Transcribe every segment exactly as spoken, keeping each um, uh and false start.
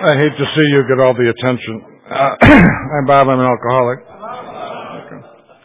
I hate to see you get all the attention. Uh, I'm Bob. I'm an alcoholic. Okay.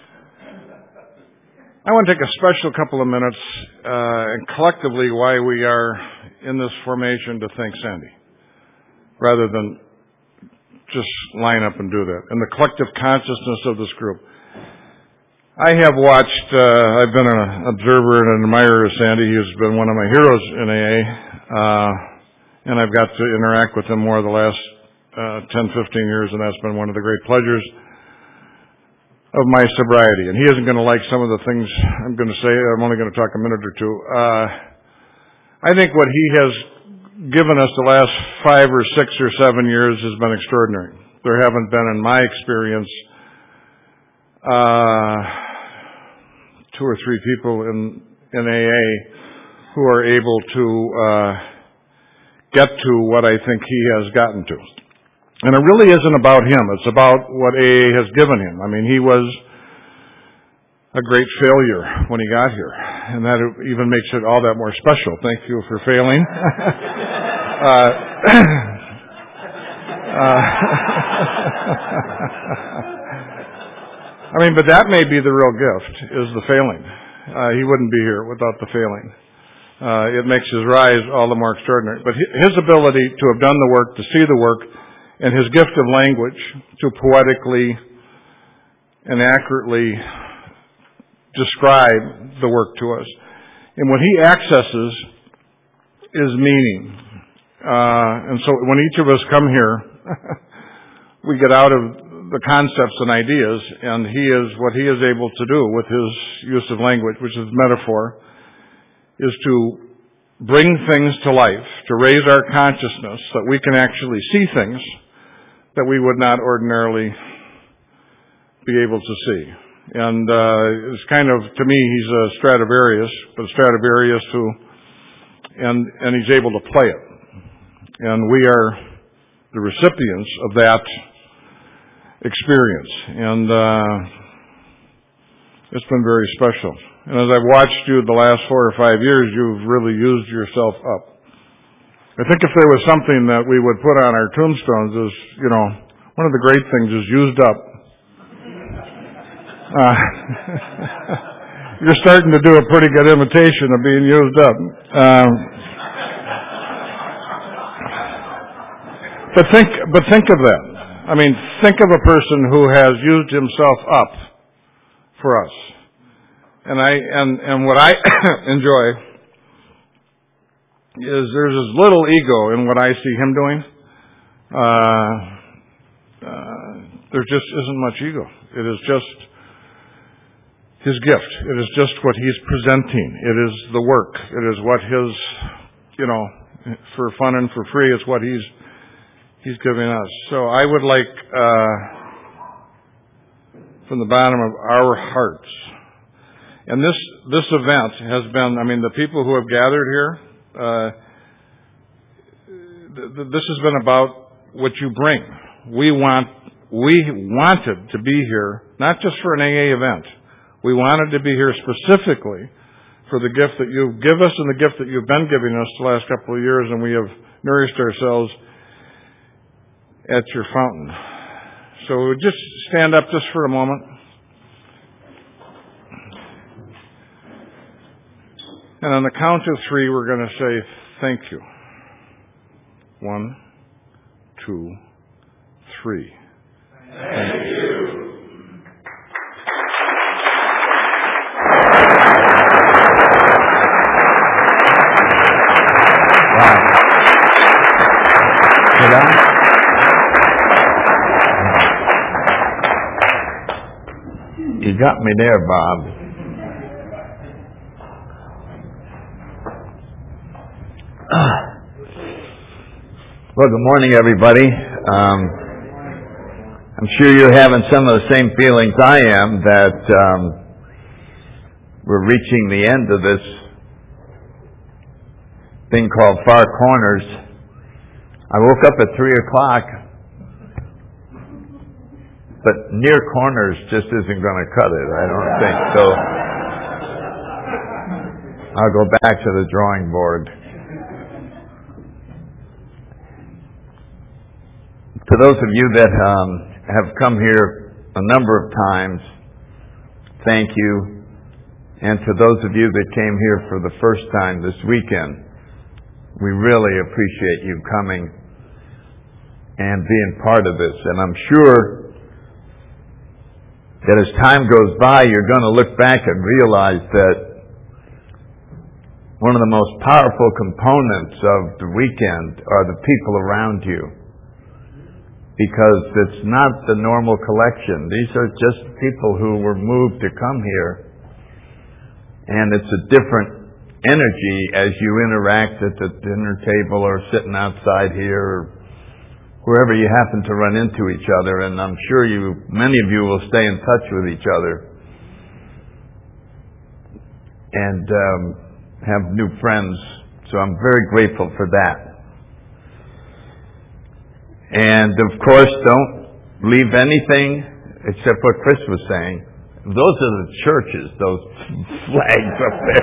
I want to take a special couple of minutes uh, and collectively why we are in this formation to thank Sandy, rather than just line up and do that. And the collective consciousness of this group. I have watched, uh, I've been an observer and an admirer of Sandy. He's been one of my heroes in A A. Uh, and I've got to interact with him more the last uh, ten, fifteen years, and that's been one of the great pleasures of my sobriety. And he isn't going to like some of the things I'm going to say. I'm only going to talk a minute or two. Uh, I think what he has given us the last five or six or seven years has been extraordinary. There haven't been, in my experience, uh, two or three people in, in A A who are able to uh, get to what I think he has gotten to. And it really isn't about him. It's about what A A has given him. I mean, he was a great failure when he got here. And that even makes it all that more special. Thank you for failing. uh, uh, I mean, but that may be the real gift, is the failing. Uh, he wouldn't be here without the failing. Uh, it makes his rise all the more extraordinary. But his ability to have done the work, to see the work, and his gift of language to poetically and accurately describe the work to us. And what he accesses is meaning. Uh, and so when each of us come here, we get out of the concepts and ideas, and he is what he is able to do with his use of language, which is metaphor, is to bring things to life, to raise our consciousness so that we can actually see things that we would not ordinarily be able to see. And uh, it's kind of, to me, he's a Stradivarius, but a Stradivarius who, and, and he's able to play it. And we are the recipients of that experience. And uh, it's been very special. And as I've watched you the last four or five years, you've really used yourself up. I think if there was something that we would put on our tombstones is, you know, one of the great things is used up. Uh, you're starting to do a pretty good imitation of being used up. Um, but think, but think of that. I mean, think of a person who has used himself up for us. And I and, and what I enjoy is there's as little ego in what I see him doing. Uh, uh, there just isn't much ego. It is just his gift. It is just what he's presenting. It is the work. It is what his, you know, for fun and for free, it's what he's he's giving us. So I would like, uh, from the bottom of our hearts, and this this event has been, I mean, the people who have gathered here, uh, th- th- this has been about what you bring. We want, we wanted to be here, not just for an A A event. We wanted to be here specifically for the gift that you give us and the gift that you've been giving us the last couple of years, and we have nourished ourselves at your fountain. So just stand up just for a moment. And on the count of three, we're going to say thank you. One, two, three. Thank you. Wow. Sit down. You got me there, Bob. Well, good morning, everybody. Um, I'm sure you're having some of the same feelings I am, that um, we're reaching the end of this thing called Far Corners. I woke up at three o'clock, but near corners just isn't going to cut it, I don't think. So I'll go back to the drawing board. To those of you that um, have come here a number of times, thank you. And to those of you that came here for the first time this weekend, we really appreciate you coming and being part of this. And I'm sure that as time goes by, you're going to look back and realize that one of the most powerful components of the weekend are the people around you. Because it's not the normal collection. These are just people who were moved to come here. And it's a different energy as you interact at the dinner table or sitting outside here or wherever you happen to run into each other. And I'm sure you, many of you will stay in touch with each other and um, have new friends. So I'm very grateful for that. And of course, don't leave anything except what Chris was saying. Those are the churches, those flags up there.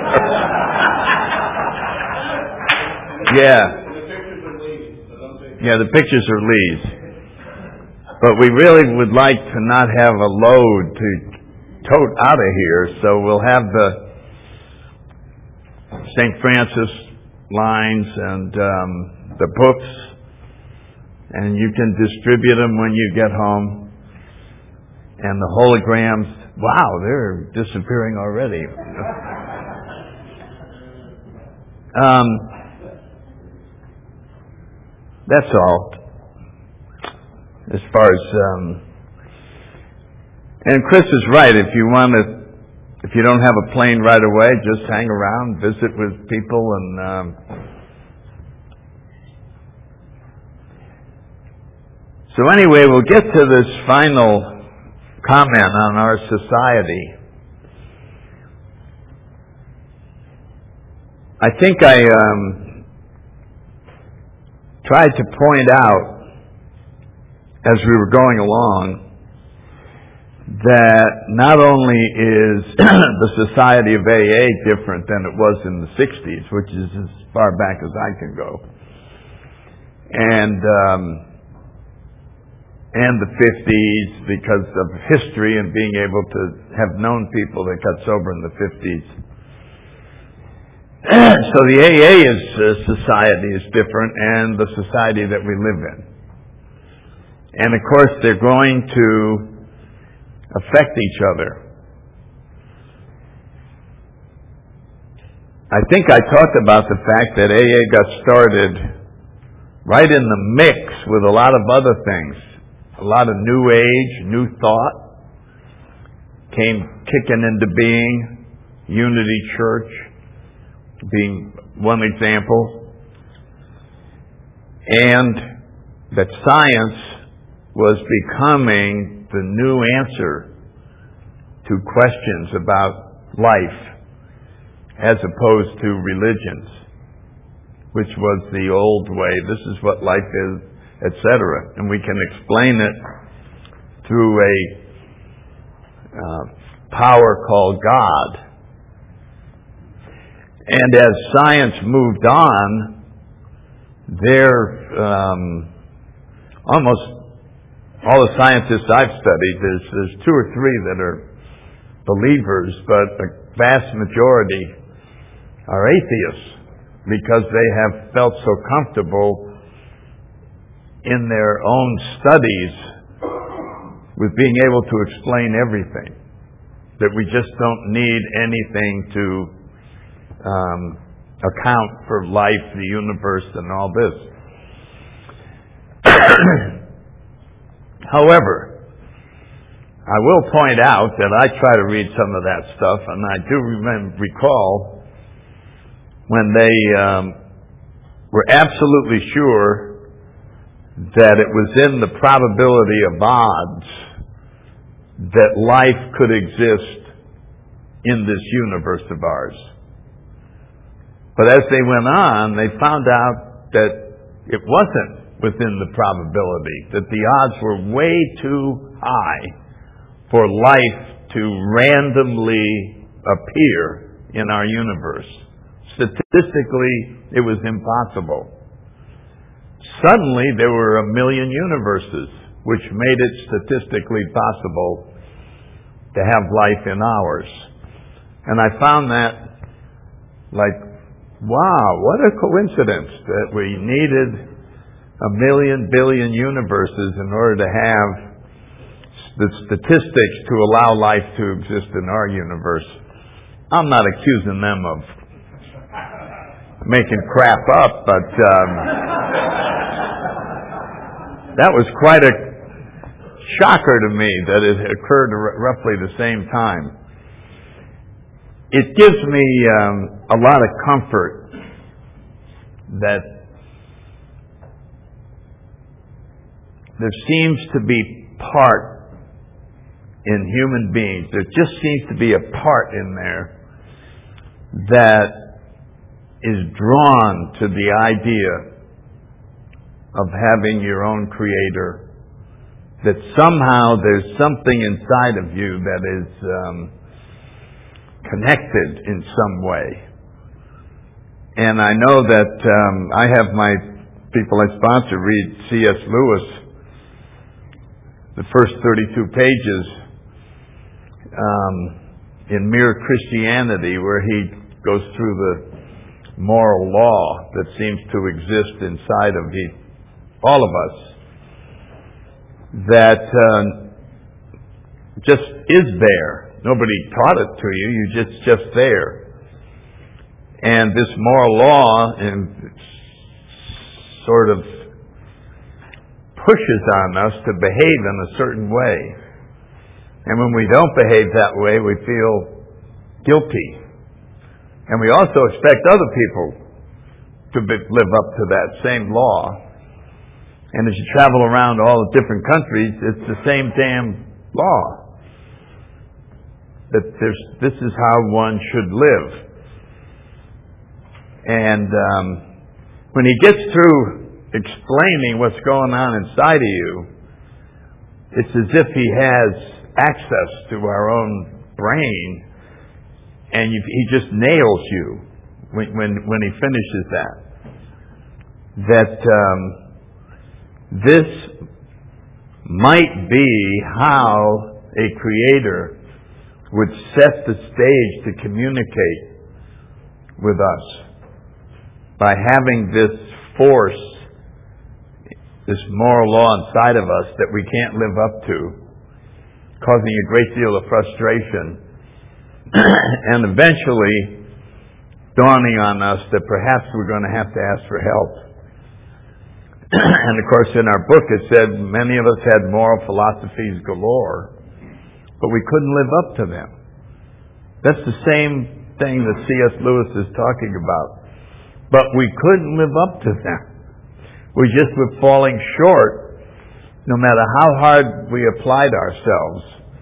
Yeah. Yeah, the pictures are Lee's. But we really would like to not have a load to tote out of here, so we'll have the Saint Francis lines and um, the books, and you can distribute them when you get home. And the holograms, wow, they're disappearing already. um, that's all. As far as, um, and Chris is right. If you want to, if you don't have a plane right away, just hang around, visit with people, and um, so anyway, we'll get to this final comment on our society. I think I um, tried to point out as we were going along that not only is the society of A A different than it was in the sixties, which is as far back as I can go, and um, and the fifties, because of history and being able to have known people that got sober in the fifties. So the A A is, uh, society is different, and the society that we live in. And of course, they're going to affect each other. I think I talked about the fact that A A got started right in the mix with a lot of other things. A lot of new age, new thought came kicking into being. Unity Church being one example. And that science was becoming the new answer to questions about life as opposed to religions, which was the old way. This is what life is, et cetera. And we can explain it through a uh, power called God. And as science moved on, there, um, almost all the scientists I've studied, there's, there's two or three that are believers, but the vast majority are atheists because they have felt so comfortable in their own studies with being able to explain everything, that we just don't need anything to um, account for life, the universe, and all this. However, I will point out that I try to read some of that stuff, and I do remember, recall when they um, were absolutely sure that it was in the probability of odds that life could exist in this universe of ours. But as they went on, they found out that it wasn't within the probability, that the odds were way too high for life to randomly appear in our universe. Statistically, it was impossible. suddenly there were a million universes, which made it statistically possible to have life in ours. And I found that like, wow, what a coincidence that we needed a million billion universes in order to have the statistics to allow life to exist in our universe. I'm not accusing them of making crap up, but um, that was quite a shocker to me that it occurred at roughly the same time. It gives me um, a lot of comfort that there seems to be part in human beings, there just seems to be a part in there that is drawn to the idea of having your own creator, that somehow there's something inside of you that is um, connected in some way. And I know that um, I have my people I sponsor read C S Lewis, the first thirty-two pages um, in Mere Christianity, where he goes through the moral law that seems to exist inside of he, all of us, that uh, just is there. Nobody taught it to you. You just just there. And this moral law and sort of pushes on us to behave in a certain way. And when we don't behave that way, we feel guilty. And we also expect other people to be, live up to that same law. And as you travel around all the different countries, it's the same damn law. That there's, this is how one should live. And um, when he gets through explaining what's going on inside of you, it's as if he has access to our own brain, and you, he just nails you when, when, when he finishes that. That um, this might be how a creator would set the stage to communicate with us, by having this force, this moral law inside of us that we can't live up to, causing a great deal of frustration, and eventually dawning on us that perhaps we're going to have to ask for help. And of course, in our book it said many of us had moral philosophies galore, but we couldn't live up to them. That's the same thing that C S Lewis is talking about. But we couldn't live up to them. We just were falling short, no matter how hard we applied ourselves,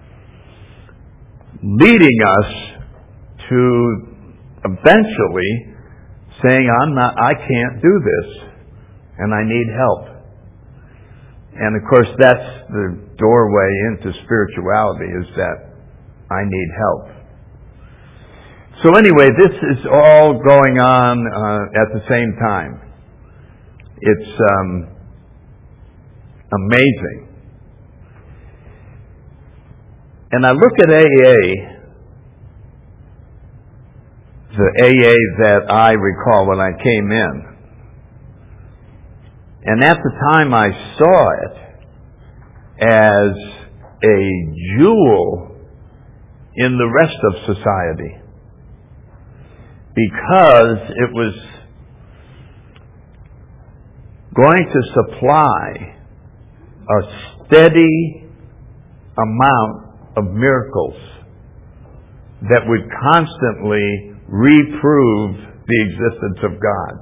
leading us to eventually saying, I'm not, I can't do this, and I need help. And of course, that's the doorway into spirituality, is that I need help. So anyway, this is all going on uh, at the same time. It's um, amazing. And I look at A A, the A A that I recall when I came in. And at the time I saw it as a jewel in the rest of society, because it was going to supply a steady amount of miracles that would constantly reprove the existence of God.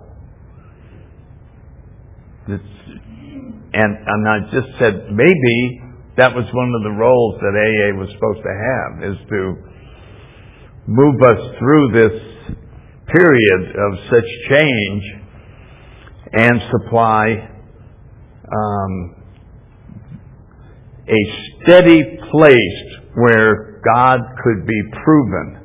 It's, and, and I just said, maybe that was one of the roles that A A was supposed to have, is to move us through this period of such change and supply um, a steady place where God could be proven.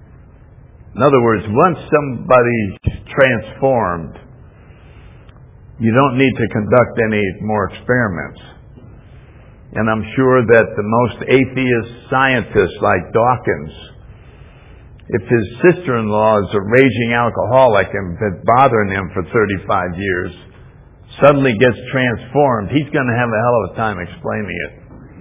In other words, once somebody's transformed, you don't need to conduct any more experiments. And I'm sure that the most atheist scientists like Dawkins, if his sister-in-law is a raging alcoholic and been bothering him for thirty-five years, suddenly gets transformed, he's going to have a hell of a time explaining it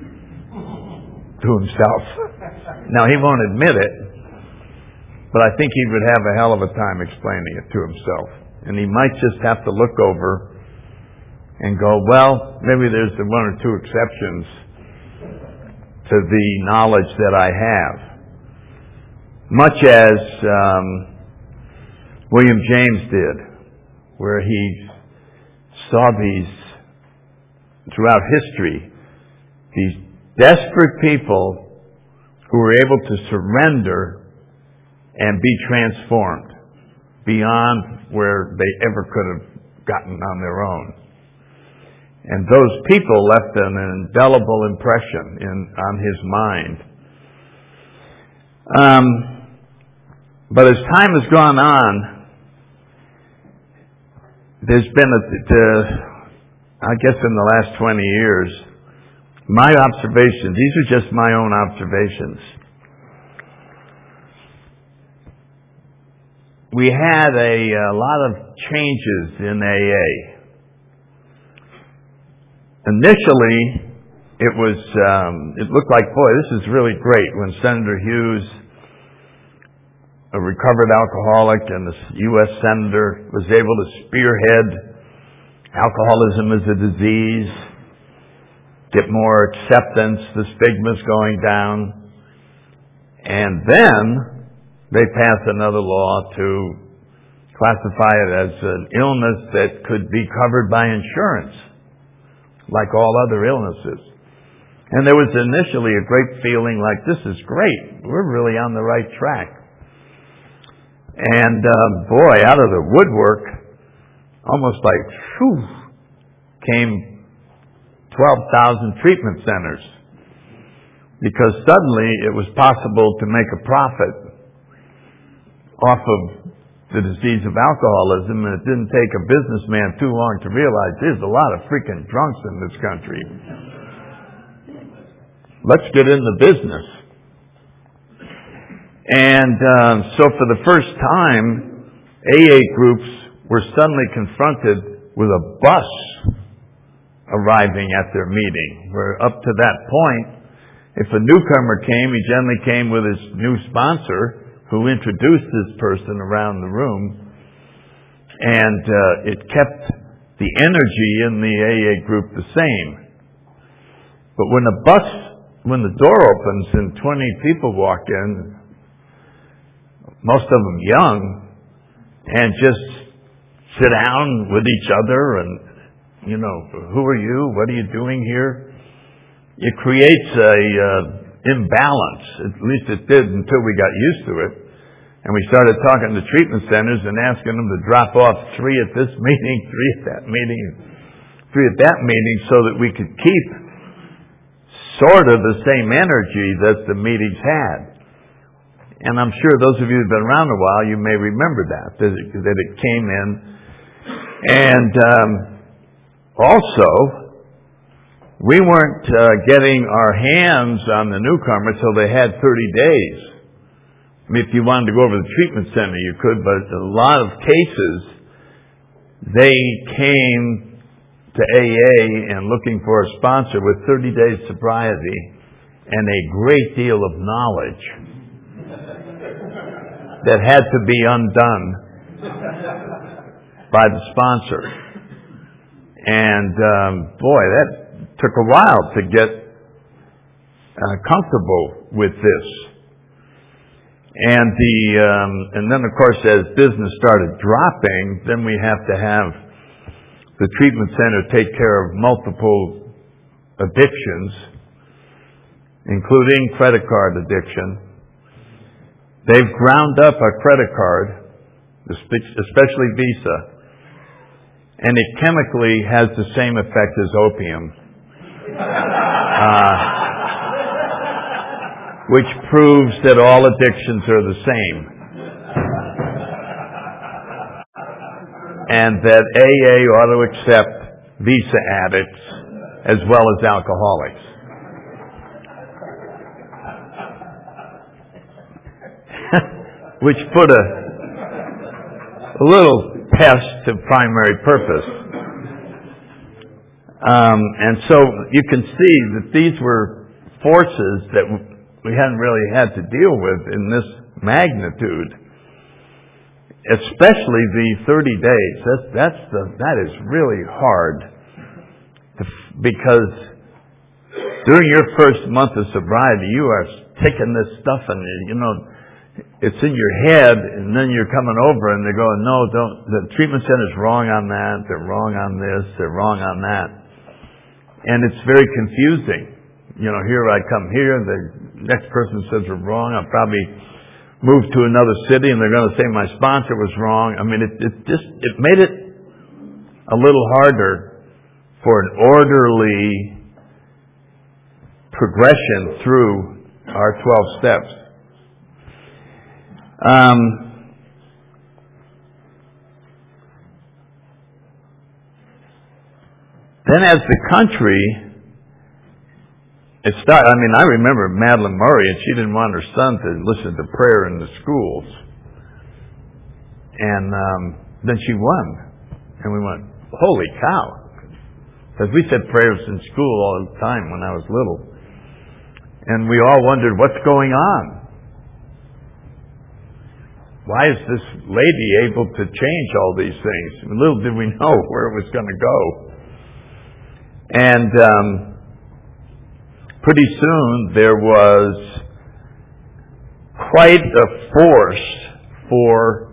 to himself. Now, he won't admit it, but I think he would have a hell of a time explaining it to himself. And he might just have to look over and go, well, maybe there's the one or two exceptions to the knowledge that I have. Much as um, William James did, where he saw these, throughout history, these desperate people who were able to surrender and be transformed beyond where they ever could have gotten on their own. And those people left an indelible impression in, on his mind. Um, but as time has gone on, there's been, a, the, I guess in the last twenty years, my observations, these are just my own observations. We had a, a lot of changes in A A. Initially, it was, um, it looked like, boy, this is really great when Senator Hughes, a recovered alcoholic and the U S Senator, was able to spearhead alcoholism as a disease, get more acceptance, the stigma's going down. And then they passed another law to classify it as an illness that could be covered by insurance, like all other illnesses. And there was initially a great feeling like, this is great. We're really on the right track. And uh, boy, out of the woodwork, almost like, phew, came twelve thousand treatment centers. Because suddenly it was possible to make a profit off of the disease of alcoholism, and it didn't take a businessman too long to realize there's a lot of freaking drunks in this country. Let's get in the business. And uh, so for the first time, A A groups were suddenly confronted with a bus arriving at their meeting, where up to that point, if a newcomer came, he generally came with his new sponsor, who introduced this person around the room, and uh, it kept the energy in the A A group the same. But when the bus, when the door opens and twenty people walk in, most of them young, and just sit down with each other and, you know, who are you? What are you doing here? It creates a uh, imbalance. At least it did until we got used to it. And we started talking to treatment centers and asking them to drop off three at this meeting, three at that meeting, three at that meeting, so that we could keep sort of the same energy that the meetings had. And I'm sure those of you who've been around a while, you may remember that, that it, that it came in. And um, also, we weren't uh, getting our hands on the newcomer till they had thirty days. I mean, if you wanted to go over to the treatment center, you could, but a lot of cases, they came to A A and looking for a sponsor with thirty days sobriety and a great deal of knowledge that had to be undone by the sponsor. And um, boy, that took a while to get uh, comfortable with this. And the um, and then of course, as business started dropping, then we have to have the treatment center take care of multiple addictions, including credit card addiction. They've ground up a credit card, especially Visa, and it chemically has the same effect as opium, uh, which proves that all addictions are the same. and that A A ought to accept visa addicts as well as alcoholics. Which put a, a little pest to primary purpose. Um, and so you can see that these were forces that we hadn't really had to deal with in this magnitude. Especially the thirty days. That's, that's the, that is really hard. To, because during your first month of sobriety, you are taking this stuff and, you know, it's in your head, and then you're coming over and they're going, no, don't, the treatment center's wrong on that, they're wrong on this, they're wrong on that. And it's very confusing. You know, here I come here, the next person says we're wrong, I'll probably move to another city and they're going to say my sponsor was wrong. I mean, it, it just, it made it a little harder for an orderly progression through our twelve steps. Um, then as the country, it started, I mean, I remember Madeline Murray, and she didn't want her son to listen to prayer in the schools. And um, then she won. And we went, holy cow. Because we said prayers in school all the time when I was little. And we all wondered, what's going on? Why is this lady able to change all these things? Little did we know where it was going to go. And um, pretty soon there was quite a force for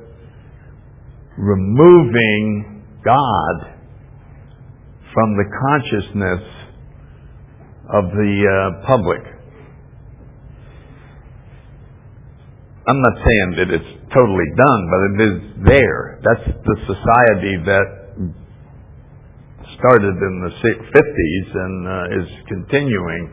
removing God from the consciousness of the uh, public. I'm not saying that it's totally done, but it is there. That's the society that started in the fifties and uh, is continuing.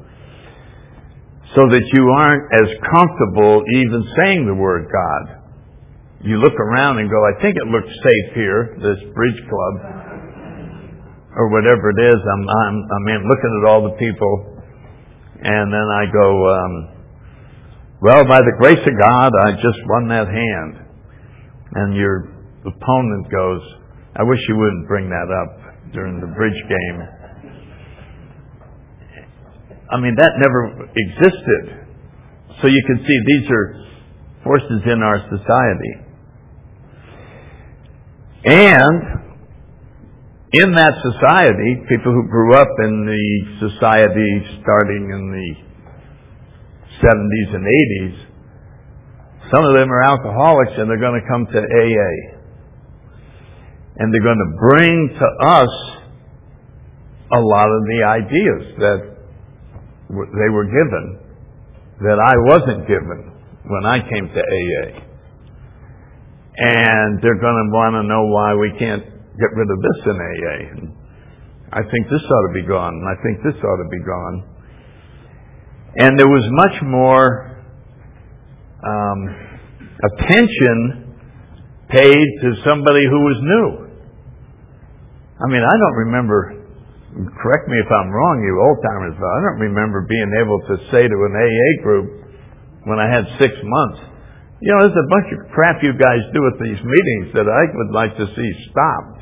So that you aren't as comfortable even saying the word God. You look around and go, I think it looks safe here, this bridge club, or whatever it is. I'm, I'm, I mean, looking at all the people, and then I go, um, well, by the grace of God, I just won that hand. And your opponent goes, I wish you wouldn't bring that up during the bridge game. I mean, that never existed. So you can see these are forces in our society. And in that society, people who grew up in the society starting in the seventies and eighties, some of them are alcoholics and they're going to come to A A. And they're going to bring to us a lot of the ideas that they were given that I wasn't given when I came to A A. And they're going to want to know why we can't get rid of this in A A. And I think this ought to be gone, and I think this ought to be gone. And there was much more um, attention paid to somebody who was new. I mean, I don't remember, correct me if I'm wrong, you old-timers, but I don't remember being able to say to an A A group when I had six months, you know, there's a bunch of crap you guys do at these meetings that I would like to see stopped.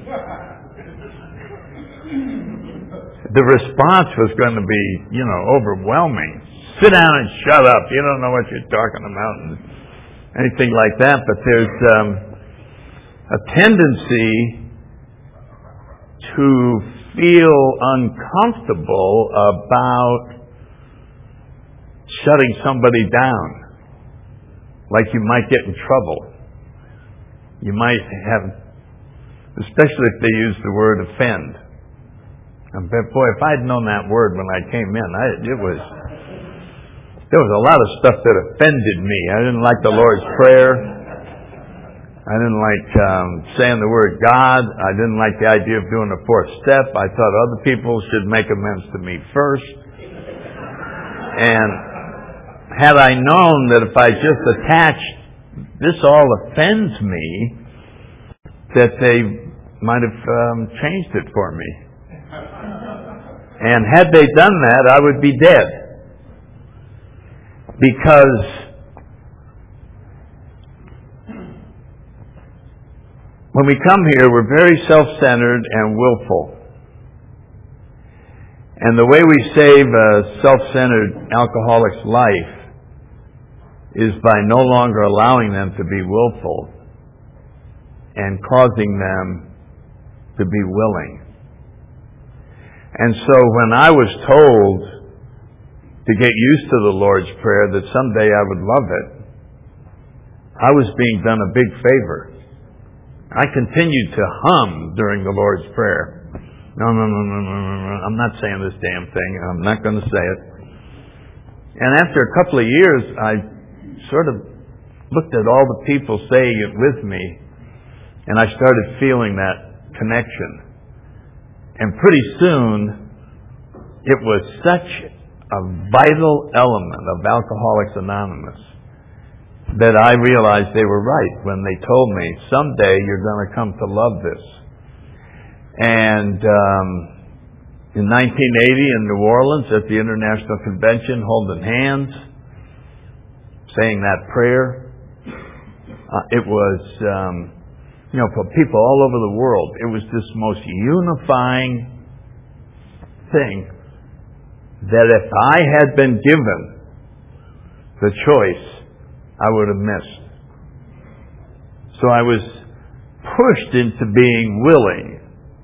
The response was going to be, you know, overwhelming. Sit down and shut up. You don't know what you're talking about, and anything like that. But there's um, a tendency to feel uncomfortable about shutting somebody down. Like you might get in trouble. You might have, especially if they use the word offend. And boy, if I'd known that word when I came in, I, it was, there was a lot of stuff that offended me. I didn't like the Lord's Prayer. I didn't like um, saying the word God. I didn't like the idea of doing a fourth step. I thought other people should make amends to me first. And had I known that if I just attached, this all offends me, that they might have um, changed it for me. And had they done that, I would be dead. Because when we come here, we're very self-centered and willful. And the way we save a self-centered alcoholic's life is by no longer allowing them to be willful and causing them to be willing. And so when I was told to get used to the Lord's Prayer, that someday I would love it, I was being done a big favor. I continued to hum during the Lord's Prayer. No, no, no, no, no, no, no. I'm not saying this damn thing. I'm not going to say it. And after a couple of years, I sort of looked at all the people saying it with me, and I started feeling that connection. And pretty soon, it was such a vital element of Alcoholics Anonymous that I realized they were right when they told me, someday you're going to come to love this. And um, in nineteen eighty in New Orleans at the International Convention, holding hands, saying that prayer, uh, it was, um, you know, for people all over the world, it was this most unifying thing that if I had been given the choice, I would have missed. So I was pushed into being willing.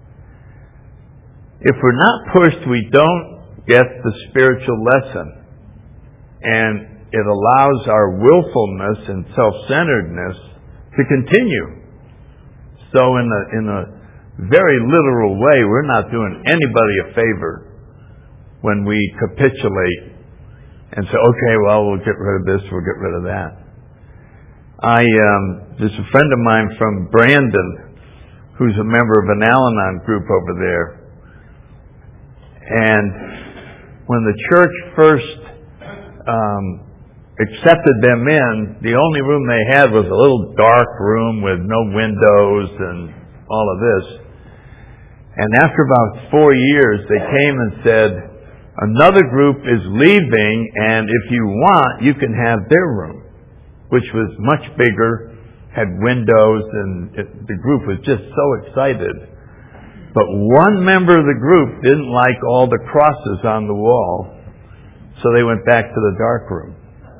If we're not pushed, we don't get the spiritual lesson. And it allows our willfulness and self-centeredness to continue. So in a, in a very literal way, we're not doing anybody a favor when we capitulate and say, okay, well, we'll get rid of this, we'll get rid of that. I, um, there's a friend of mine from Brandon who's a member of an Al-Anon group over there. And when the church first um, accepted them in, the only room they had was a little dark room with no windows and all of this. And after about four years, they came and said, another group is leaving, and if you want, you can have their room, which was much bigger, had windows, and it, the group was just so excited. But one member of the group didn't like all the crosses on the wall, so they went back to the dark room.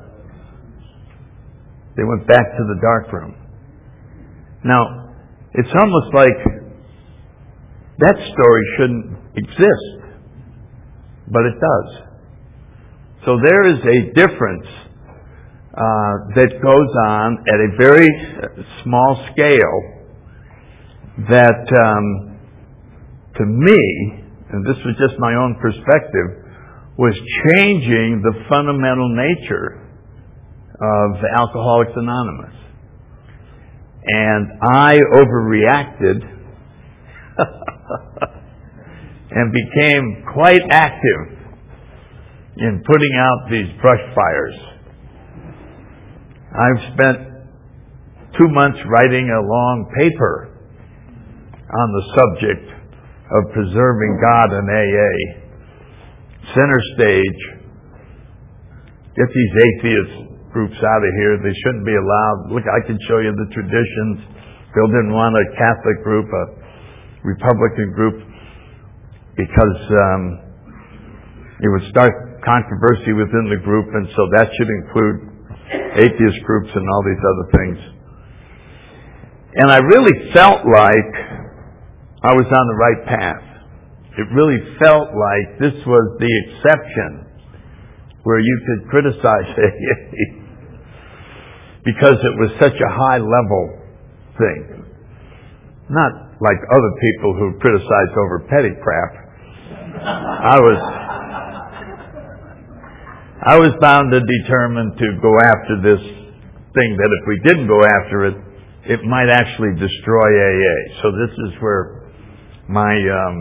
They went back to the dark room. Now, it's almost like that story shouldn't exist, but it does. So there is a difference uh, that goes on at a very small scale that, um, to me, and this was just my own perspective, was changing the fundamental nature of Alcoholics Anonymous. And I overreacted and became quite active in putting out these brush fires. I've spent two months writing a long paper on the subject of preserving God in A A. Center stage. Get these atheist groups out of here. They shouldn't be allowed. Look, I can show you the traditions. Bill didn't want a Catholic group, a Republican group, because um, it would start controversy within the group, and so that should include atheist groups and all these other things. And I really felt like I was on the right path. It really felt like this was the exception where you could criticize A A because it was such a high level thing. Not like other people who criticize over petty crap. I was I was bound and determined to go after this thing that if we didn't go after it, it might actually destroy A A. So this is where my, um,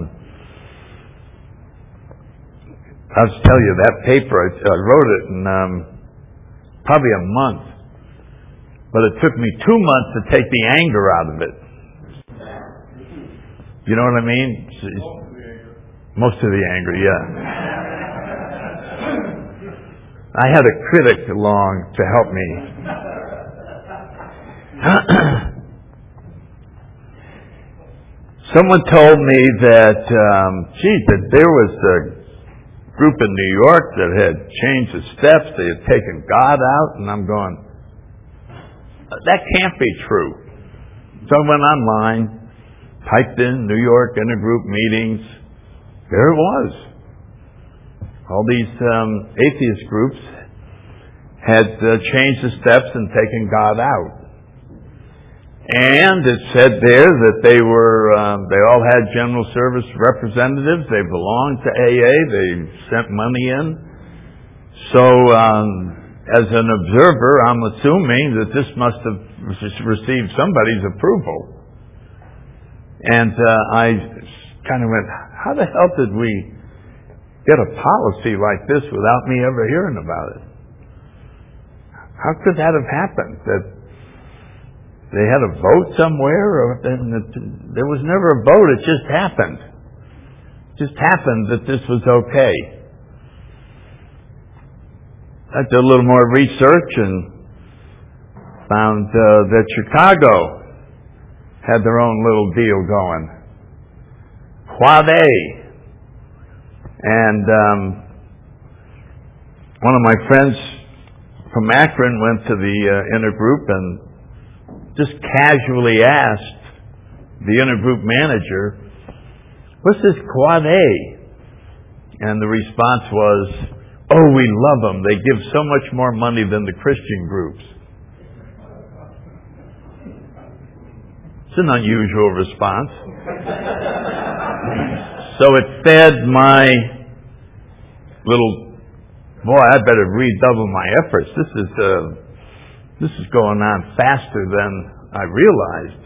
I'll tell you, that paper, I, I wrote it in um, probably a month. But it took me two months to take the anger out of it. You know what I mean? Most of the anger, yeah. I had a critic along to help me. Someone told me that, um, gee, that there was a group in New York that had changed the steps, they had taken God out, and I'm going, that can't be true. So I went online, typed in New York intergroup meetings. There it was. All these um, atheist groups had uh, changed the steps and taken God out. And it said there that they were, um, they all had general service representatives. They belonged to A A. They sent money in. So, um, as an observer, I'm assuming that this must have received somebody's approval. And uh, I kind of went, how the hell did we get a policy like this without me ever hearing about it? How could that have happened? That they had a vote somewhere, or and it, there was never a vote. It just happened. It just happened that this was okay. I did a little more research and found uh, that Chicago had their own little deal going. Quad A. And um, one of my friends from Akron went to the uh, intergroup and just casually asked the intergroup manager, what's this Quad A? And the response was, oh, we love them. They give so much more money than the Christian groups. It's an unusual response. So it fed my little, boy, I better redouble my efforts. This is uh, this is going on faster than I realized.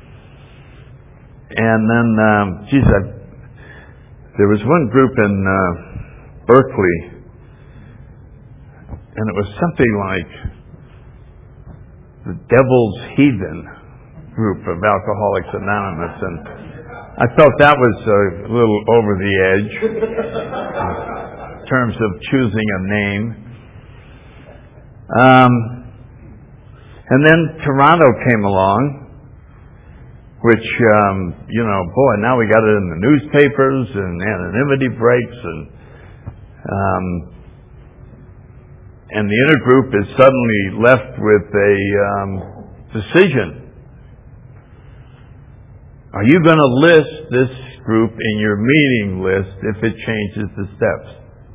And then, um, geez, I, there was one group in uh, Berkeley, and it was something like the Devil's Heathen group of Alcoholics Anonymous, and I felt that was a little over the edge in terms of choosing a name. Um, and then Toronto came along, which, um, you know, boy, now we got it in the newspapers and anonymity breaks, and um, and the intergroup is suddenly left with a um, decision. Are you going to list this group in your meeting list if it changes the steps?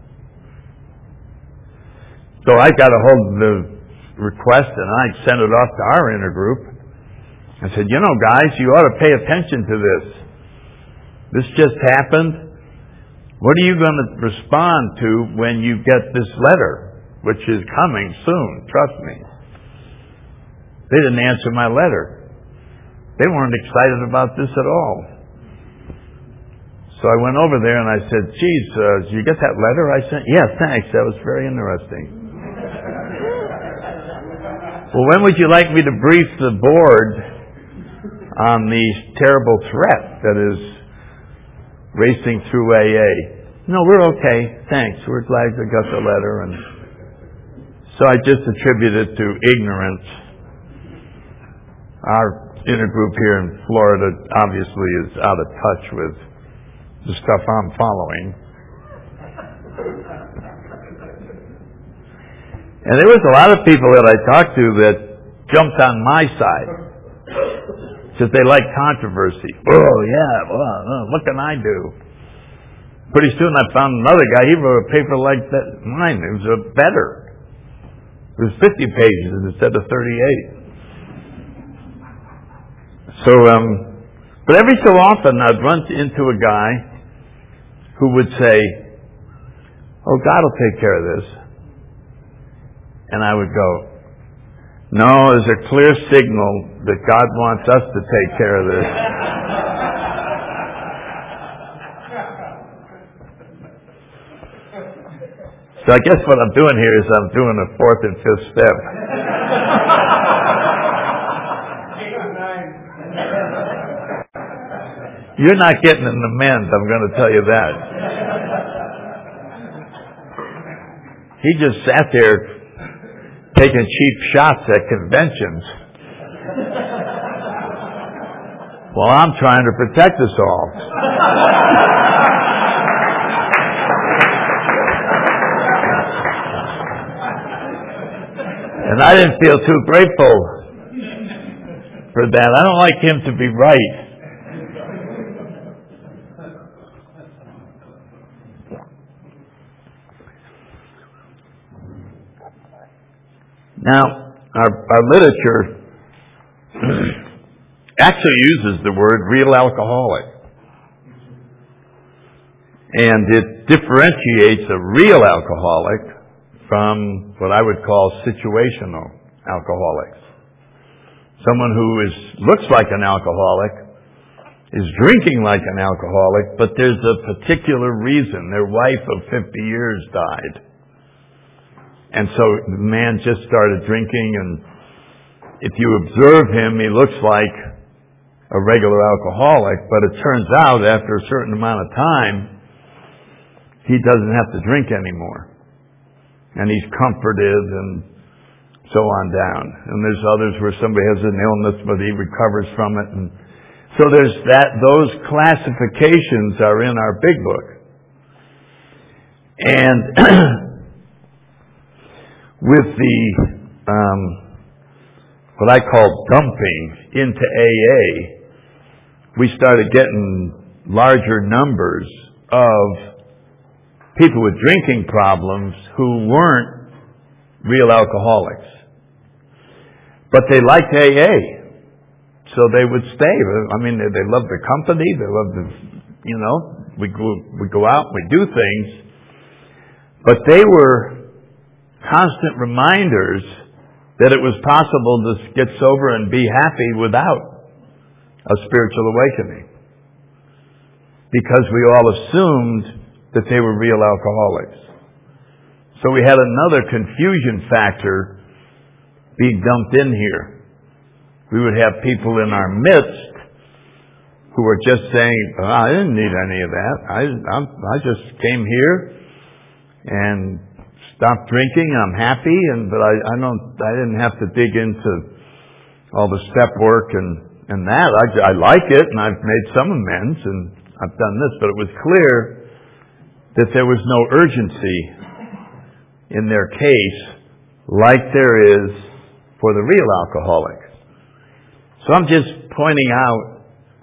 So I got a hold of the request and I sent it off to our intergroup. I said, you know, guys, you ought to pay attention to this. This just happened. What are you going to respond to when you get this letter, which is coming soon? Trust me. They didn't answer my letter. They weren't excited about this at all. So I went over there and I said, geez, uh, did you get that letter I sent? Yeah, thanks. That was very interesting. Well, when would you like me to brief the board on the terrible threat that is racing through A A? No, we're okay. Thanks. We're glad you got the letter. And so I just attribute it to ignorance. Our intergroup here in Florida obviously is out of touch with the stuff I'm following. And there was a lot of people that I talked to that jumped on my side because they like controversy. Oh, yeah, well, uh, what can I do? Pretty soon I found another guy, he wrote a paper like that, mine. It was a better. It was fifty pages instead of thirty-eight. So, um, but every so often I'd run into a guy who would say, oh, God will take care of this. And I would go, no, there's a clear signal that God wants us to take care of this. So I guess what I'm doing here is I'm doing a fourth and fifth step. You're not getting in the men's, I'm going to tell you that. He just sat there taking cheap shots at conventions while I'm trying to protect us all. And I didn't feel too grateful for that. I don't like him to be right. Now, our, our literature actually uses the word real alcoholic. And it differentiates a real alcoholic from what I would call situational alcoholics. Someone who is looks like an alcoholic, is drinking like an alcoholic, but there's a particular reason. Their wife of fifty years died. And so the man just started drinking, and if you observe him, he looks like a regular alcoholic, but it turns out after a certain amount of time, he doesn't have to drink anymore. And he's comforted and so on down. And there's others where somebody has an illness, but he recovers from it. And so there's that, those classifications are in our big book. And with the, um, what I call dumping into A A, we started getting larger numbers of people with drinking problems who weren't real alcoholics. But they liked A A, so they would stay. I mean, they, they loved the company, they loved the, you know, we go, we go out, we do things. But they were constant reminders that it was possible to get sober and be happy without a spiritual awakening. Because we all assumed that they were real alcoholics. So we had another confusion factor being dumped in here. We would have people in our midst who were just saying, oh, I didn't need any of that. I, I'm, I just came here and stopped drinking. I'm happy, and but I, I don't. I didn't have to dig into all the step work and and that. I, I like it, and I've made some amends, and I've done this. But it was clear that there was no urgency in their case, like there is for the real alcoholics. So I'm just pointing out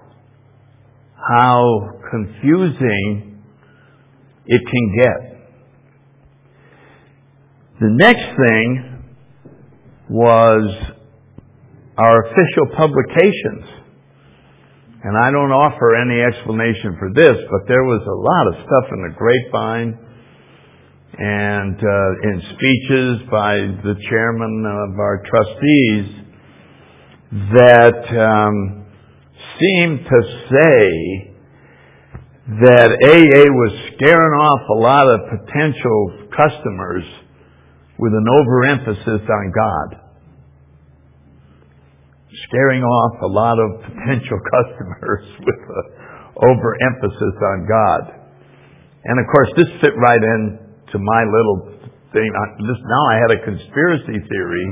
how confusing it can get. The next thing was our official publications. And I don't offer any explanation for this, but there was a lot of stuff in the grapevine and uh, in speeches by the chairman of our trustees that um, seemed to say that A A was scaring off a lot of potential customers with an overemphasis on God. Scaring off a lot of potential customers with an overemphasis on God. And of course, this fit right in to my little thing. This, now I had a conspiracy theory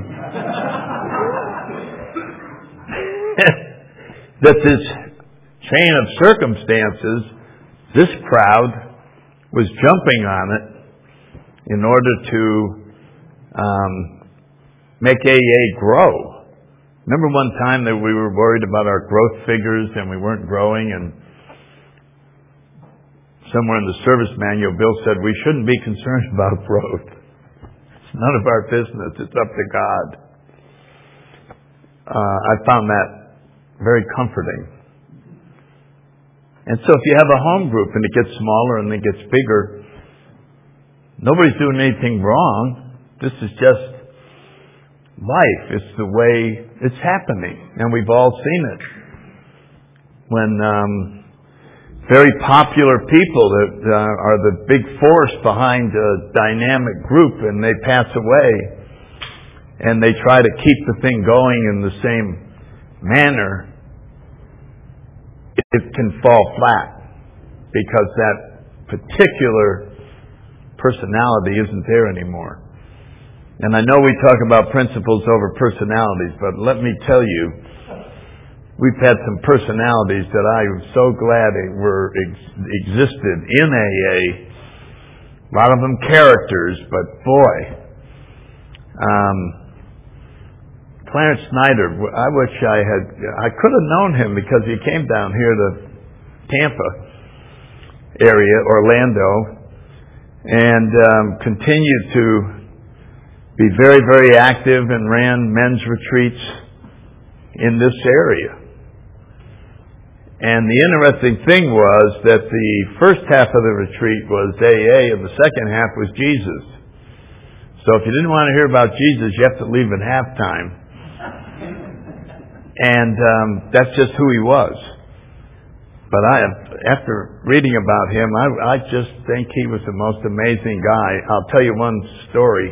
that this chain of circumstances, this crowd was jumping on it in order to um, make A A grow. Remember one time that we were worried about our growth figures and we weren't growing, and somewhere in the service manual, Bill said we shouldn't be concerned about growth. It's none of our business. It's up to God. Uh, I found that very comforting. And so if you have a home group and it gets smaller and it gets bigger, nobody's doing anything wrong. This is just life. It's the way it's happening. And we've all seen it. When um, very popular people that uh, are the big force behind a dynamic group and they pass away and they try to keep the thing going in the same manner, it can fall flat because that particular personality isn't there anymore. And I know we talk about principles over personalities, but let me tell you, we've had some personalities that I am so glad were ex- existed in A A. A lot of them characters, but boy, um, Clarence Snyder, I wish I had, I could have known him because he came down here to Tampa area, Orlando, and um, continued to be very, very active and ran men's retreats in this area. And the interesting thing was that the first half of the retreat was A A and the second half was Jesus. So if you didn't want to hear about Jesus, you have to leave at halftime. And um, that's just who he was. But I, after reading about him, I, I just think he was the most amazing guy. I'll tell you one story.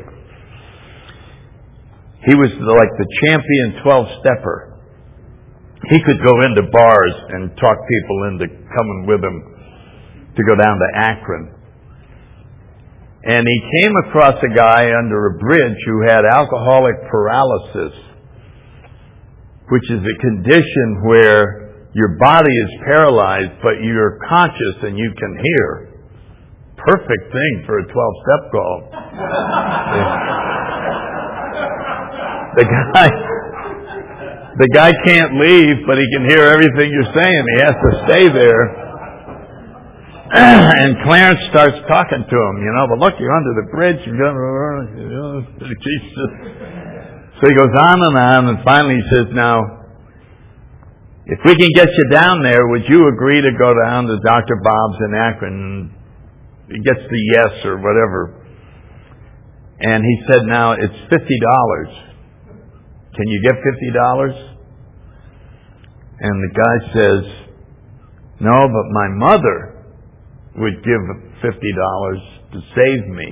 He was like the champion twelve-stepper. He could go into bars and talk people into coming with him to go down to Akron. And he came across a guy under a bridge who had alcoholic paralysis, which is a condition where your body is paralyzed, but you're conscious and you can hear. Perfect thing for a twelve-step call. The guy, the guy can't leave, but he can hear everything you're saying. He has to stay there. And Clarence starts talking to him, you know, but look, you're under the bridge. You're going, Jesus. So he goes on and on, and finally he says, now, if we can get you down there, would you agree to go down to Doctor Bob's in Akron? And he gets the yes or whatever. And he said, now, it's fifty dollars. Can you get fifty dollars? And the guy says, no, but my mother would give fifty dollars to save me.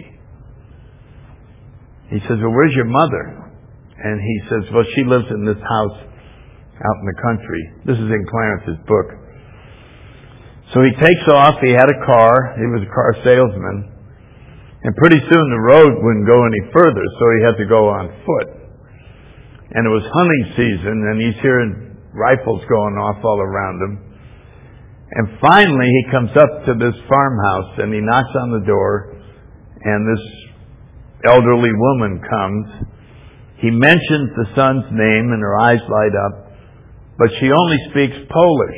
He says, well, where's your mother? And he says, well, she lives in this house out in the country. This is in Clarence's book. So he takes off. He had a car. He was a car salesman. And pretty soon the road wouldn't go any further, so he had to go on foot. And it was hunting season, and he's hearing rifles going off all around him. And finally he comes up to this farmhouse, and he knocks on the door, and this elderly woman comes. He mentions the son's name, and her eyes light up, but she only speaks Polish.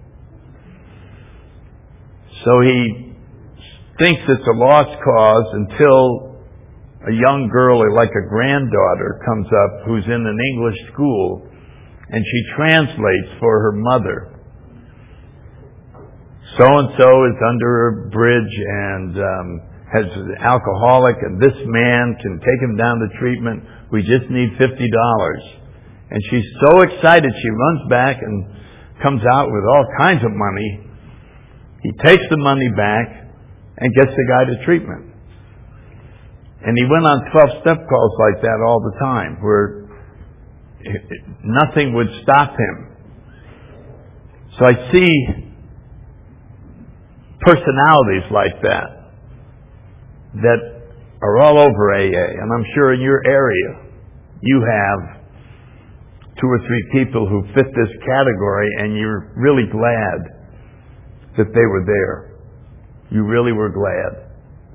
So he thinks it's a lost cause until a young girl, or like a granddaughter, comes up who's in an English school, and she translates for her mother. So-and-so is under a bridge and um, has an alcoholic, and this man can take him down to treatment. We just need fifty dollars. And she's so excited, she runs back and comes out with all kinds of money. He takes the money back and gets the guy to treatment. And he went on twelve-step calls like that all the time, where nothing would stop him. So I see personalities like that, that are all over A A. And I'm sure in your area, you have two or three people who fit this category, and you're really glad that they were there. You really were glad.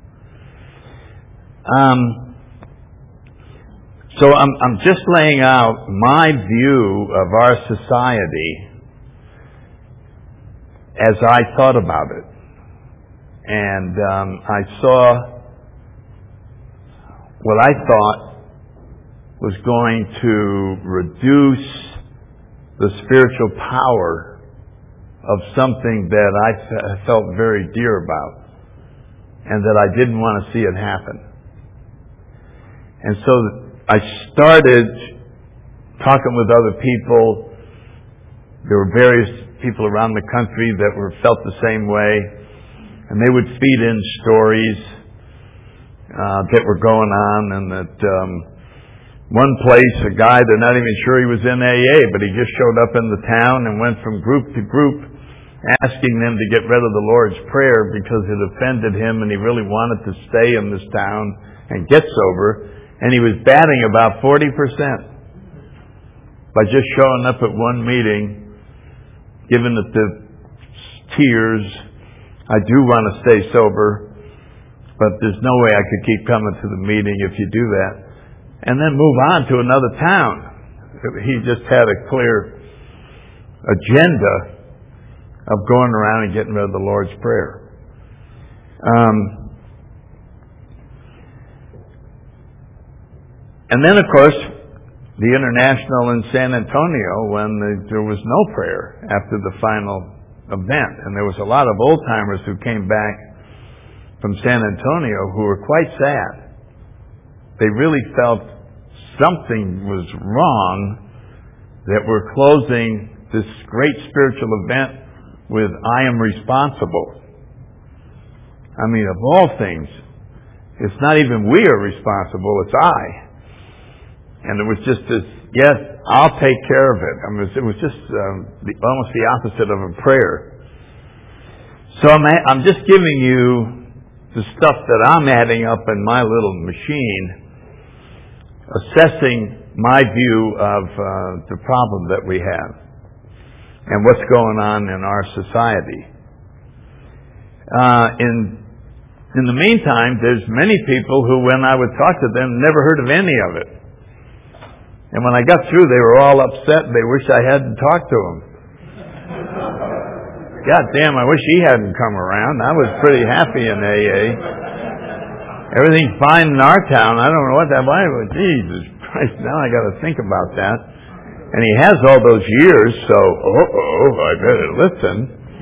Um, so I'm, I'm just laying out my view of our society as I thought about it. And um, I saw what I thought was going to reduce the spiritual power of something that I f- felt very dear about, and that I didn't want to see it happen. And so I started talking with other people. There were various people around the country that were felt the same way, and they would feed in stories uh, that were going on, and that um, one place, a guy, they're not even sure he was in A A, but he just showed up in the town and went from group to group asking them to get rid of the Lord's Prayer because it offended him and he really wanted to stay in this town and get sober. And he was batting about forty percent by just showing up at one meeting, giving it the tears. I do want to stay sober, but there's no way I could keep coming to the meeting if you do that. And then move on to another town. He just had a clear agenda of going around and getting rid of the Lord's Prayer. Um, and then, of course, the International in San Antonio, when the, there was no prayer after the final event. And there was a lot of old-timers who came back from San Antonio who were quite sad. They really felt something was wrong, that we're closing this great spiritual event with I am responsible. I mean, of all things, it's not even we are responsible, it's I. And it was just this, yes, I'll take care of it. I mean, it was just um, the, almost the opposite of a prayer. So I'm, I'm just giving you the stuff that I'm adding up in my little machine, assessing my view of uh, the problem that we have and what's going on in our society. Uh, in in the meantime, there's many people who, when I would talk to them, never heard of any of it. And when I got through, they were all upset. They wish I hadn't talked to them. God damn, I wish he hadn't come around. I was pretty happy in A A. Everything's fine in our town. I don't know what that was. Jesus Christ, now I got to think about that. And he has all those years, so, uh-oh, I better listen.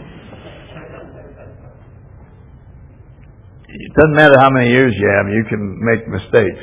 It doesn't matter how many years you have, you can make mistakes.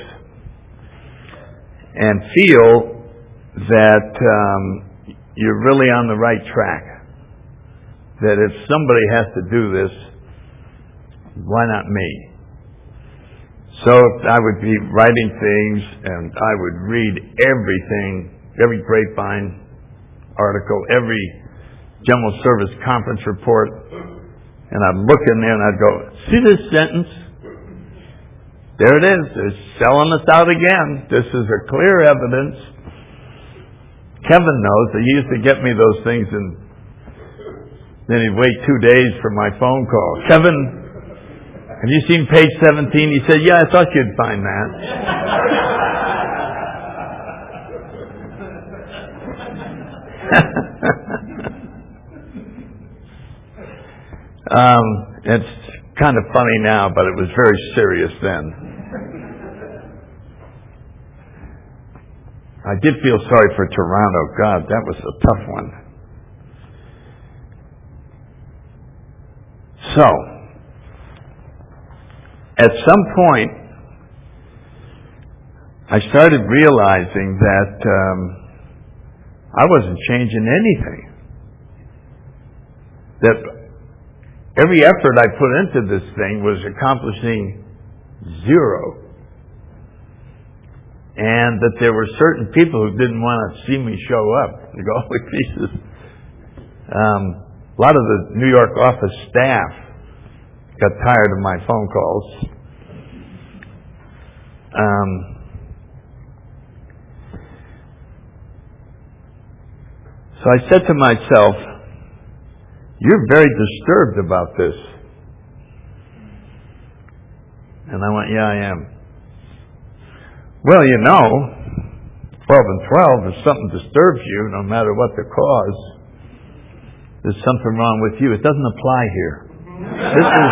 And feel that um, you're really on the right track. That if somebody has to do this, why not me? So I would be writing things, and I would read everything, every grapevine article, every General Service Conference report, and I'd look in there and I'd go, see this sentence? There it is. They're selling us out again. This is a clear evidence. Kevin knows that he used to get me those things, and then he'd wait two days for my phone call. Kevin, have you seen page seventeen? He said, yeah, I thought you'd find that. um, it's kind of funny now, but it was very serious then. I did feel sorry for Toronto. God, that was a tough one. So, at some point, I started realizing that um, I wasn't changing anything. That every effort I put into this thing was accomplishing zero. And that there were certain people who didn't want to see me show up. They go, holy pieces. Um, a lot of the New York office staff got tired of my phone calls. Um, so I said to myself, you're very disturbed about this. And I went, yeah, I am. Well, you know, twelve and twelve, if something disturbs you, no matter what the cause, there's something wrong with you. It doesn't apply here. This is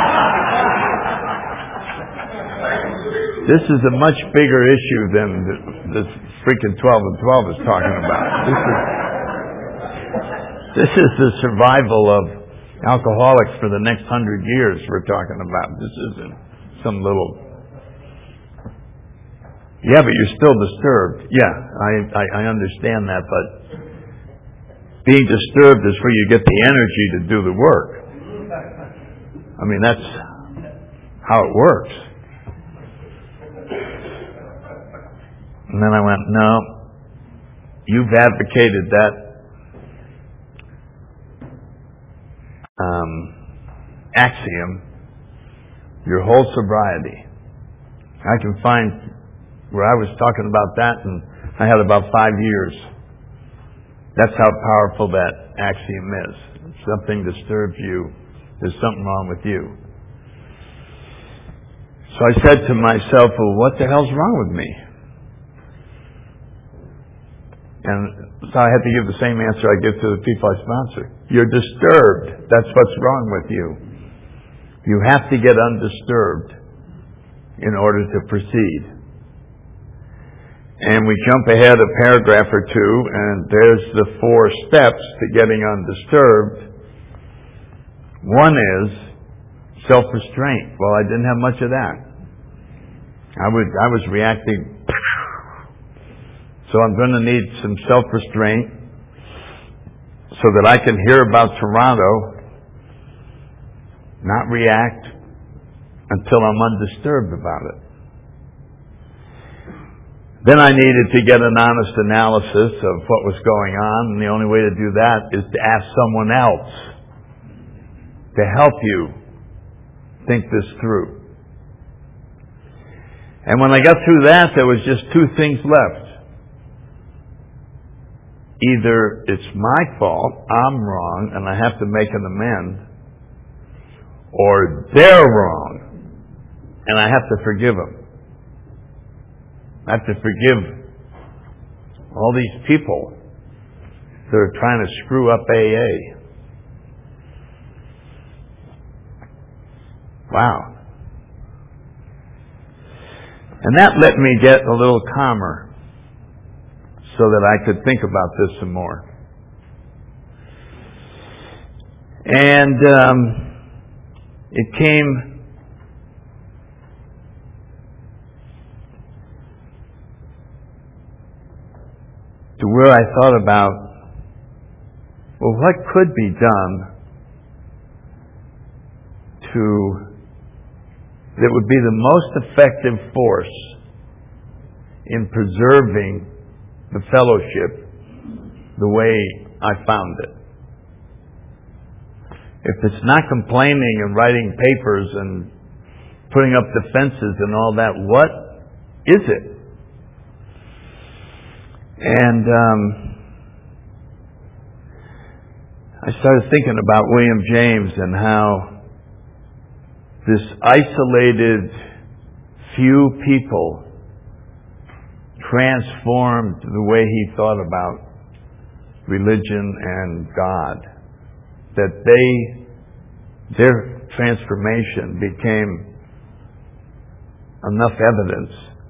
this is a much bigger issue than this freaking twelve and twelve is talking about. This is this is the survival of alcoholics for the next hundred years we're talking about. This isn't some little. Yeah, but you're still disturbed. Yeah, I, I, I understand that, but being disturbed is where you get the energy to do the work. I mean, that's how it works. And then I went, no, you've advocated that um, axiom, your whole sobriety. I can find where I was talking about that, and I had about five years. That's how powerful that axiom is. If something disturbs you, there's something wrong with you. So I said to myself, well, what the hell's wrong with me? And so I had to give the same answer I give to the people I sponsor. You're disturbed. That's what's wrong with you. You have to get undisturbed in order to proceed. And we jump ahead a paragraph or two, and there's the four steps to getting undisturbed. One is self-restraint. Well, I didn't have much of that. I would, I was reacting. So I'm going to need some self-restraint so that I can hear about Toronto, not react until I'm undisturbed about it. Then I needed to get an honest analysis of what was going on, and the only way to do that is to ask someone else to help you think this through. And when I got through that, there was just two things left. Either it's my fault, I'm wrong, and I have to make an amend, or they're wrong, and I have to forgive them. I have to forgive all these people that are trying to screw up A A. Wow. And that let me get a little calmer so that I could think about this some more. And um, it came to where I thought about, well, what could be done to that would be the most effective force in preserving the fellowship the way I found it. If it's not complaining and writing papers and putting up defenses and all that, what is it? And um, I started thinking about William James and how this isolated few people transformed the way he thought about religion and God. That they, their transformation became enough evidence.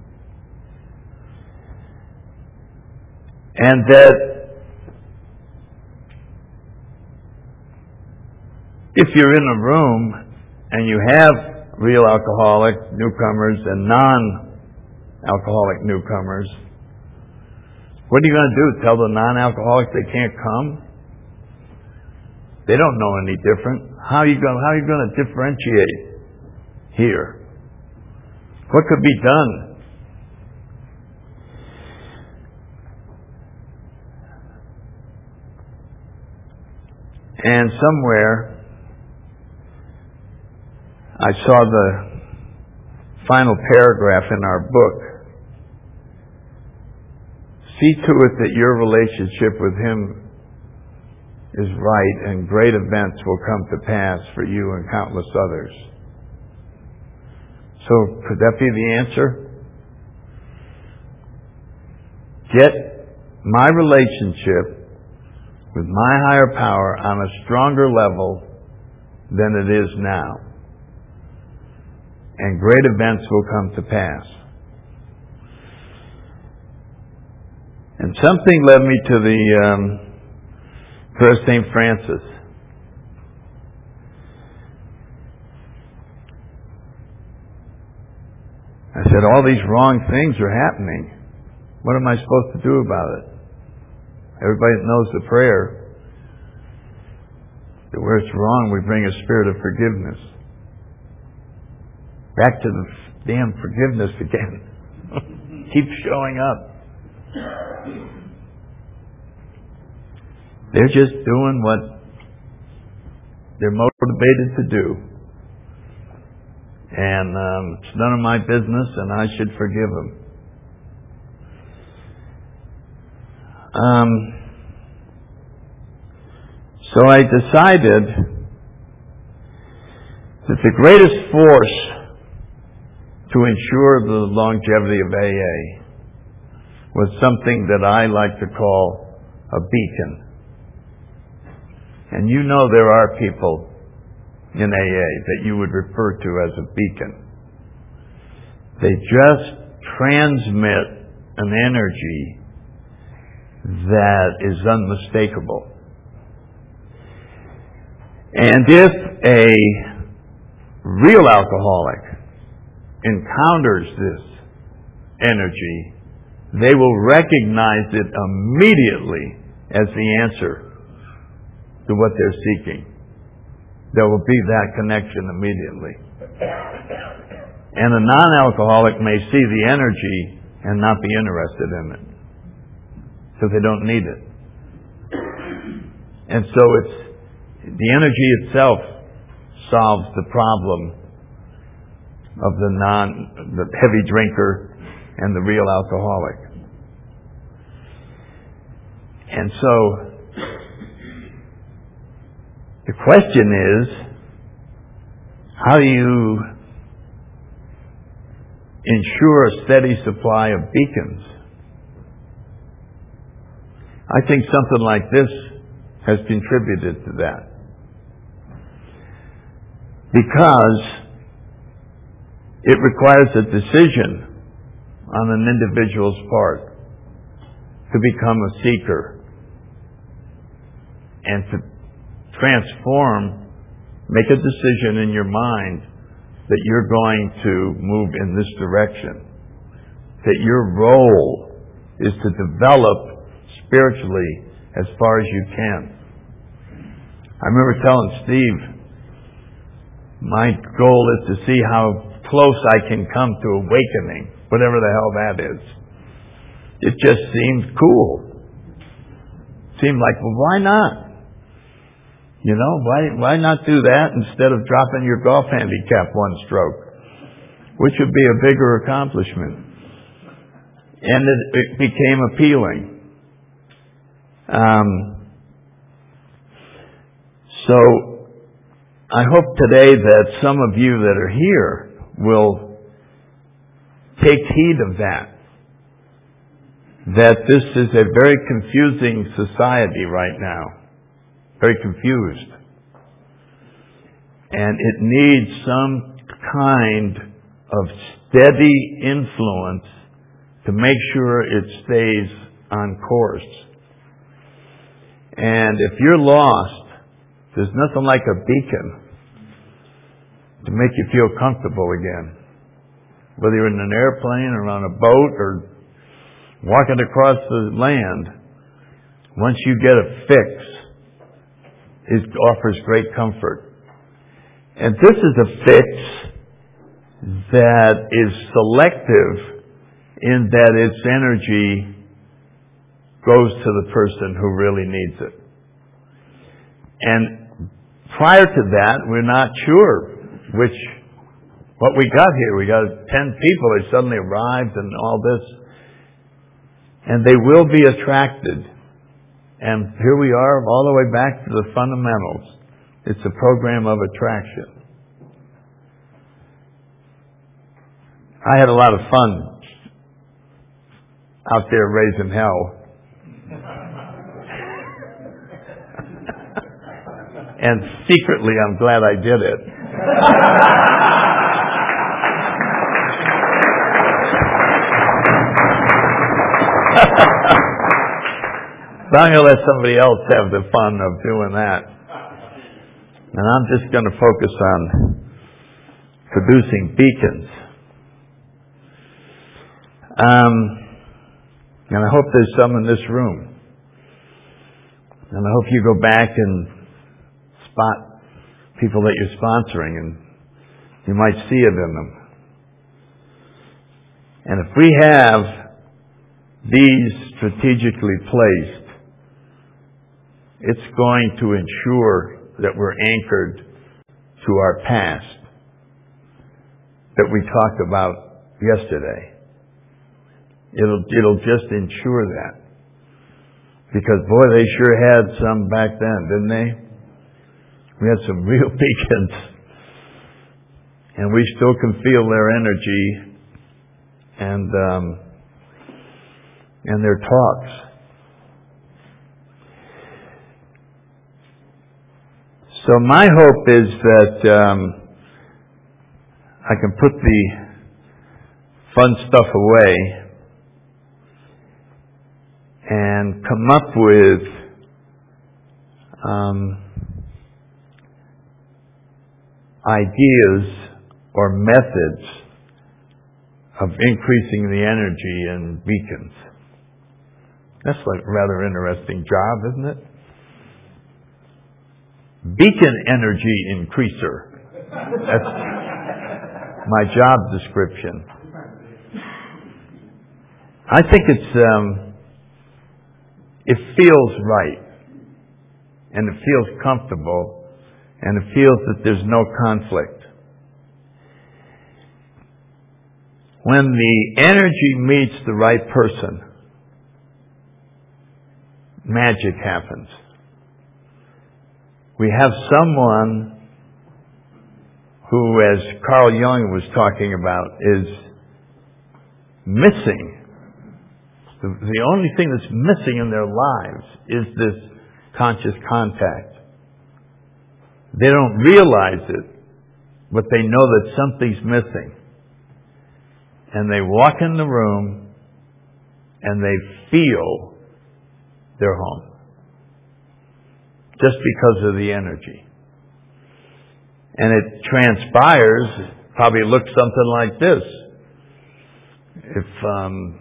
And that if you're in a room and you have real alcoholic newcomers and non-alcoholic newcomers, what are you going to do? Tell the non-alcoholics they can't come? They don't know any different. How are you going, how are you going to differentiate here? What could be done? And somewhere I saw the final paragraph in our book. See to it that your relationship with Him is right, and great events will come to pass for you and countless others. So, could that be the answer? Get my relationship with my higher power on a stronger level than it is now, and great events will come to pass. And something led me to the um, prayer of Saint Francis. I said, all these wrong things are happening. What am I supposed to do about it? Everybody knows the prayer, that where it's wrong, we bring a spirit of forgiveness. Back to the damn forgiveness again. Keeps showing up. They're just doing what they're motivated to do. And um, it's none of my business, and I should forgive them. Um, so I decided that the greatest force to ensure the longevity of A A was something that I like to call a beacon. And you know there are people in A A that you would refer to as a beacon. They just transmit an energy that is unmistakable. And if a real alcoholic encounters this energy, they will recognize it immediately as the answer to what they're seeking. There will be that connection immediately. And a non-alcoholic may see the energy and not be interested in it, because they don't need it. And so it's the energy itself solves the problem of the non, the heavy drinker and the real alcoholic. And so the question is, how do you ensure a steady supply of beacons? I think something like this has contributed to that. Because it requires a decision on an individual's part to become a seeker and to transform, make a decision in your mind that you're going to move in this direction. That your role is to develop spiritually as far as you can. I remember telling Steve, my goal is to see how close I can come to awakening, whatever the hell that is. It just seemed cool. Seemed like, well, why not? You know, why why not do that instead of dropping your golf handicap one stroke, which would be a bigger accomplishment. And it, it became appealing. Um, so I hope today that some of you that are here will take heed of that. That this is a very confusing society right now. Very confused. And it needs some kind of steady influence to make sure it stays on course. And if you're lost, there's nothing like a beacon to make you feel comfortable again. Whether you're in an airplane or on a boat or walking across the land, once you get a fix, it offers great comfort. And this is a fix that is selective in that its energy goes to the person who really needs it. And prior to that, we're not sure which, what we got here. We got ten people that suddenly arrived and all this. And they will be attracted. And here we are all the way back to the fundamentals. It's a program of attraction. I had a lot of fun out there raising hell. And secretly, I'm glad I did it. So I'm going to let somebody else have the fun of doing that. And I'm just going to focus on producing beacons. Um, and I hope there's some in this room. And I hope you go back and spot people that you're sponsoring, and you might see it in them. And if we have these strategically placed, it's going to ensure that we're anchored to our past that we talked about yesterday. It'll, it'll just ensure that. Because, boy, they sure had some back then, didn't they? We had some real beacons. And we still can feel their energy and, um, and their talks. So my hope is that um, I can put the fun stuff away and come up with um, ideas or methods of increasing the energy in beacons. That's like a rather interesting job, isn't it? Beacon energy increaser. That's my job description. I think it's um, it feels right, and it feels comfortable, and it feels that there's no conflict. When the energy meets the right person, magic happens. We have someone who, as Carl Jung was talking about, is missing. The, the only thing that's missing in their lives is this conscious contact. They don't realize it, but they know that something's missing. And they walk in the room and they feel they're home. Just because of the energy. And it transpires, probably looks something like this. If um,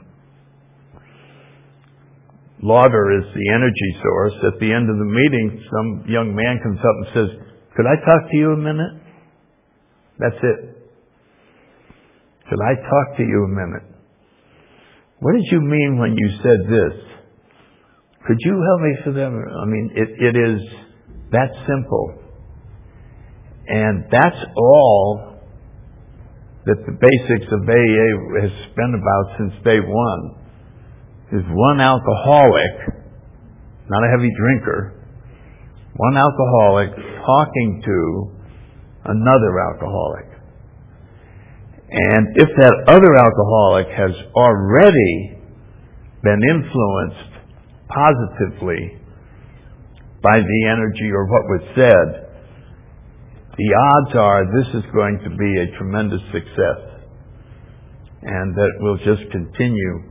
Lauder is the energy source, at the end of the meeting, some young man comes up and says, "Could I talk to you a minute?" That's it. "Could I talk to you a minute? What did you mean when you said this? Could you help me for them?" I mean, it, it is that simple. And that's all that the basics of A A has been about since day one. Is one alcoholic, not a heavy drinker, one alcoholic talking to another alcoholic. And if that other alcoholic has already been influenced positively by the energy or what was said, the odds are this is going to be a tremendous success, and that we'll just continue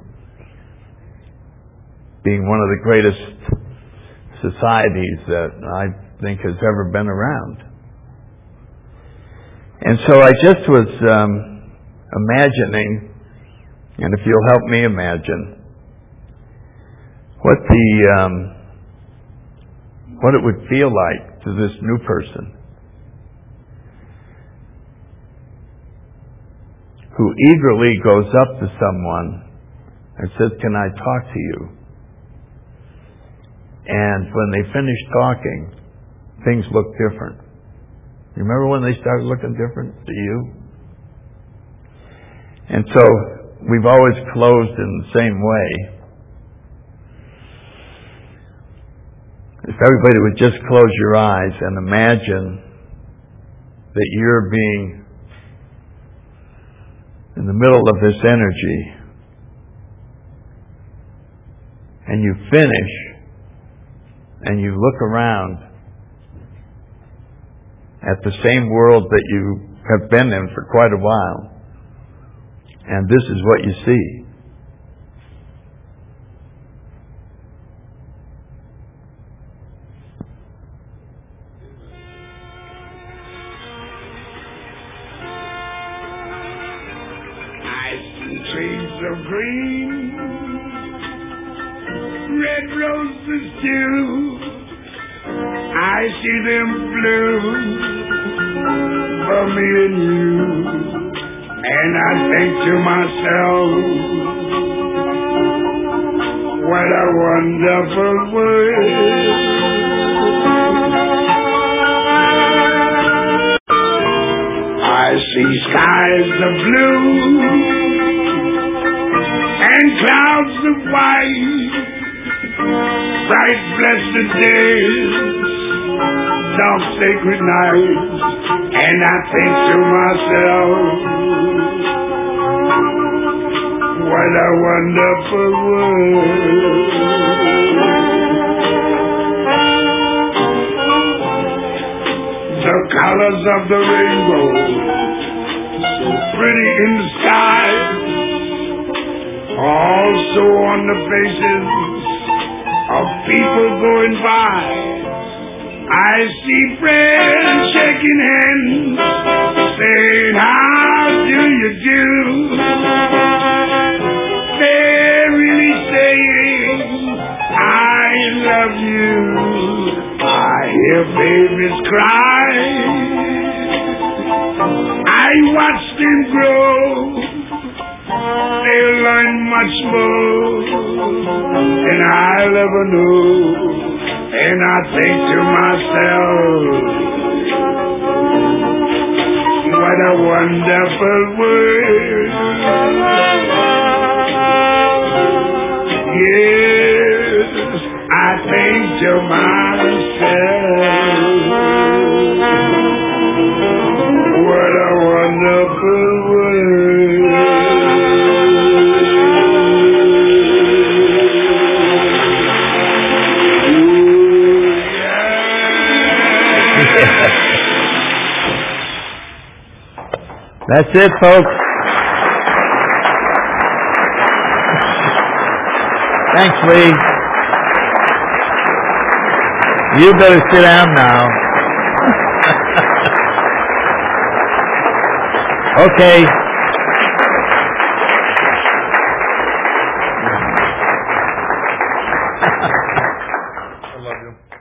being one of the greatest societies that I think has ever been around. And so I just was um, imagining, and if you'll help me imagine, what the um, what it would feel like to this new person who eagerly goes up to someone and says, "Can I talk to you?" And when they finish talking, things look different. You remember when they started looking different to you? And so we've always closed in the same way. If everybody would just close your eyes and imagine that you're being in the middle of this energy, and you finish, and you look around at the same world that you have been in for quite a while, and this is what you see. I see trees of green, red roses too. I see them bloom for me and you, and I think to myself, what a wonderful world. yesterdays, dark sacred nights, and I think to myself, what a wonderful world. The colors of the rainbow, so pretty in the sky, also on the faces of people going by. I see friends shaking hands, saying, how do you do? They're really saying, I love you. I hear babies cry. I watch them grow. They'll learn much more than I'll ever know. And I think to myself, what a wonderful world. Yes, I think to myself, what a wonderful world. That's it, folks. Thanks, Lee. You better sit down now. Okay. I love you.